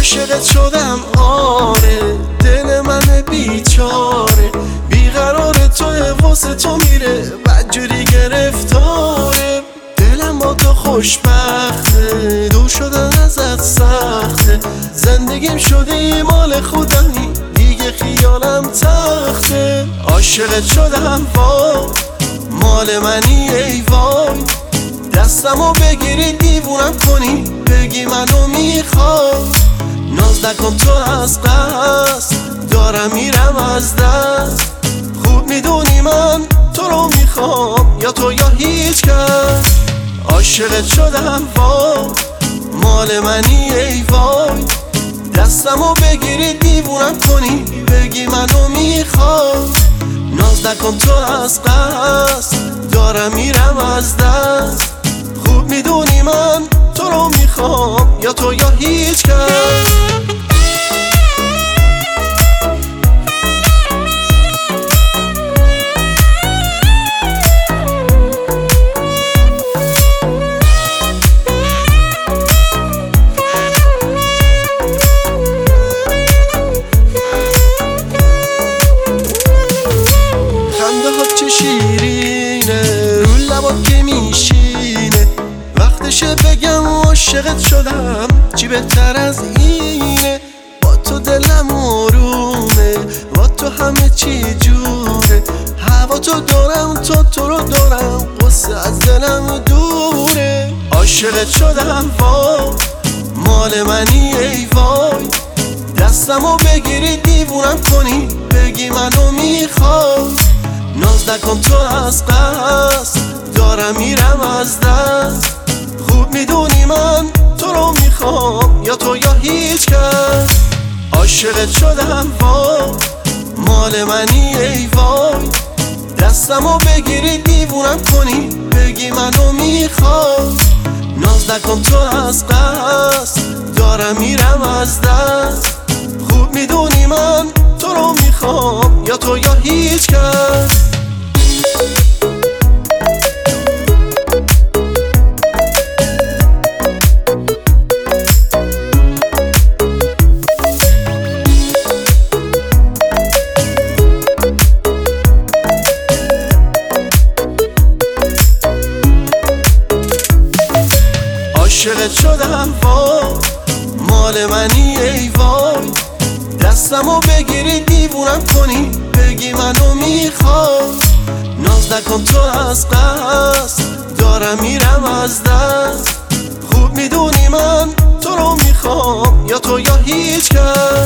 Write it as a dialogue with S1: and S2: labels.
S1: عاشقت شدم آره، دل من بیچاره بیقرار توه، واسه تو میره بدجوری گرفتاره. دلم با تو خوشبخته، دور شدن ازت سخته، زندگیم شده مال خودمی دیگه خیالم تخته. عاشقت شدم وای، مال منی ای وای، دستمو بگیری دیوونم کنی بگی منو میخوای. ناز نکن تو از قصد دارم میرم از دست، خوب میدونی من تو رو میخوام یا تو یا هیچ کس. عاشقت شدم وای، مال منی ای وای، دستمو بگیری دیوونم کنی بگی منو میخوای. ناز نکن تو از قصد دارم میرم از دست، خوب میدونی من تو رو میخوام یا تو یا هیچ کس. چه شیرینه رو لبات که میشینه، وقتشه بگم عاشقت شدم چی بهتر از اینه. با تو دلم آرومه، با تو همه چی جوره، هوا تو دارم تو رو دارم، قصه از دلم دوره. عاشقت شدم وای، مال منی ای وای، دستمو بگیری دیوونم کنی بگی منو میخوای. ناز نکن تو از قصد دارم میرم از دست، خوب میدونی من تو رو میخوام یا تو یا هیچ کس. عاشقت شدم وای، مال منی ای وای، دستمو بگیری دیوونم کنی بگی منو میخوای. ناز نکن تو از قصد دارم میرم از دست، خوب میدونی من تو رو میخوام یا تو یا هیچ کس. عاشقت شدم وای، مال منی ای وای، دستمو بگیری دیوونم کنی بگی منو میخوای. ناز نکن تو از قصد دارم میرم از دست، خوب میدونی من تو رو میخوام یا تو یا هیچ کس.